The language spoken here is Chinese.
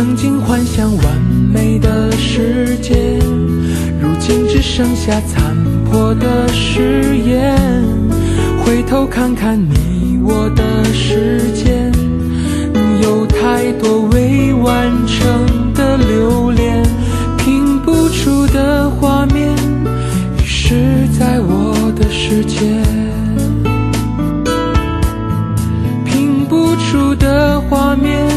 曾经幻想完美的世界，如今只剩下残破的誓言。回头看看你我的时间，有太多未完成的留恋，拼不出的画面遗失在我的世界，拼不出的画面